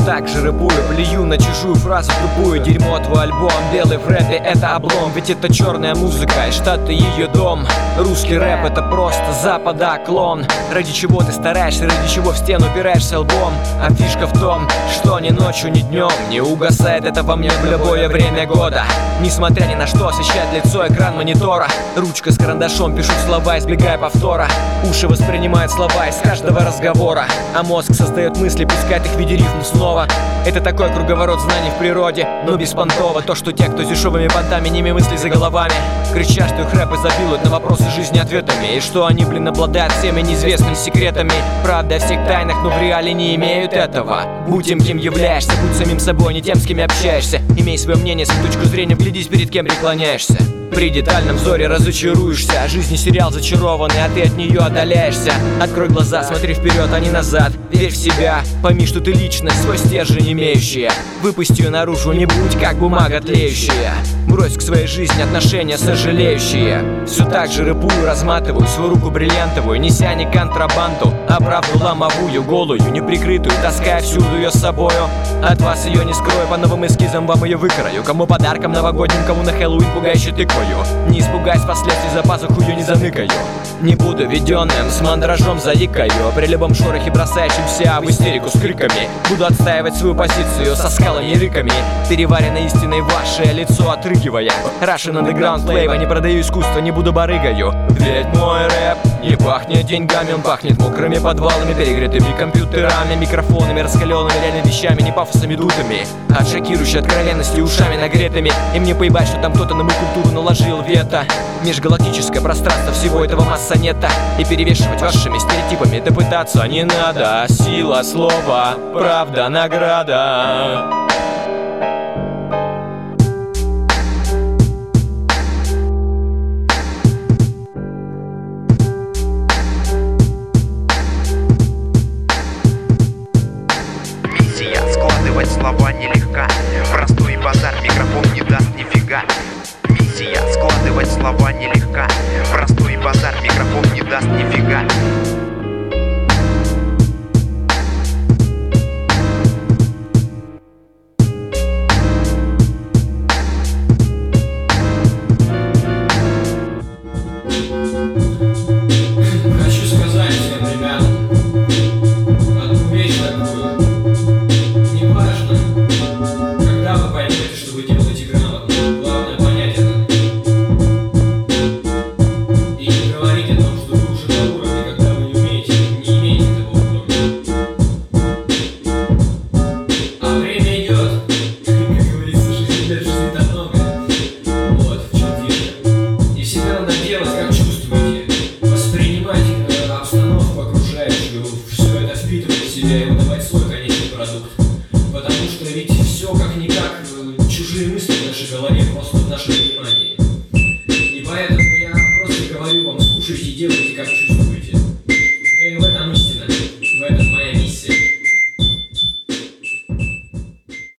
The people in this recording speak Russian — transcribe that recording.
так же рэпую, плюю на чужую фразу тупую. Дерьмо твой альбом, белый в рэпе это облом. Ведь это черная музыка, и Штаты ее дом. Русский рэп это просто запада клон. Ради чего ты стараешься, ради чего в стену упираешься лбом. А фишка в том, что ни ночью, ни днем не угасает это во мне в любое время года. Несмотря ни на что, освещает лицо экран монитора. Ручка с карандашом пишут слова, избегая повтора. Уши воспринимают слова из каждого разговора, а мозг создает мысли, пускает их в виде рифм снова. Это такой круговорот знаний в природе, но беспонтово. То, что те, кто с дешевыми понтами, ними мысли за головами, кричат, что их рэп изобилует на вопросы жизни ответами. И что они, обладают всеми неизвестными секретами. Правда о всех тайнах, но в реале не имеют этого. Будь тем, кем являешься, будь самим собой, не тем, с кем общаешься. Имей свое мнение, свою точку зрения, вглядись, перед кем преклоняешься. При детальном взоре разочаруешься. Жизнь сериал зачарованный, а ты от нее отдаляешься. Открой глаза, смотри вперед, а не назад. Верь в себя, пойми, что ты личность, свой стержень имеющая. Выпусти ее наружу, не будь как бумага тлеющая. Брось к своей жизни отношения сожалеющие. Все так же рэпую, разматываю свою руку бриллиантовую, неся не контрабанду, а правду ломовую, голую, неприкрытую, таская всюду ее с собою. От вас ее не скрою, по новым эскизам вам ее выкрою. Кому подарком новогодним, кому на Хэллоуин пугающе тыквою. Не испугайся последствий, за пазуху ее не заныкаю. Не буду веденным, с мандражом заикаю. При любом шорохе бросающимся в истерику с криками. Буду отстаивать свою позицию со скалами и рыками. Переварено истиной ваше лицо отрыгивая. Russian Underground Flavor, не продаю искусство, не буду барыгою. Ведь мой рэп не пахнет деньгами, он пахнет мокрыми подвалами, перегретыми компьютерами, микрофонами, раскаленными реальными вещами, не пафосами дутыми, от шокирующей откровенности ушами нагретыми. Им не поебать, что там кто-то на мою культуру наложил вето. Межгалактическое пространство, всего этого масса нета. И перевешивать вашими стереотипами да пытаться не надо. Сила слова, правда награда. Складывать слова нелегка. Простой базар, микрофон не даст нифига. Миссия складывать слова нелегка. Простой базар, микрофон не даст нифига. Хочу сказать всем ребятам одну вещь такую. Неважно, когда вы поймете, что вы делаете грамотно, главное понять это. И не говорить о том, что вы уже на уровне, когда вы не имеете этого уровня. А время идет, как говорится, жизни так много. Вот в чем фишка. И всегда надо делать, как чувствуете, воспринимать обстановку окружающую, все это впитывать в себя и выдавать свой конечный продукт. Потому что ведь все как-никак чужие мысли в нашей голове, просто в нашей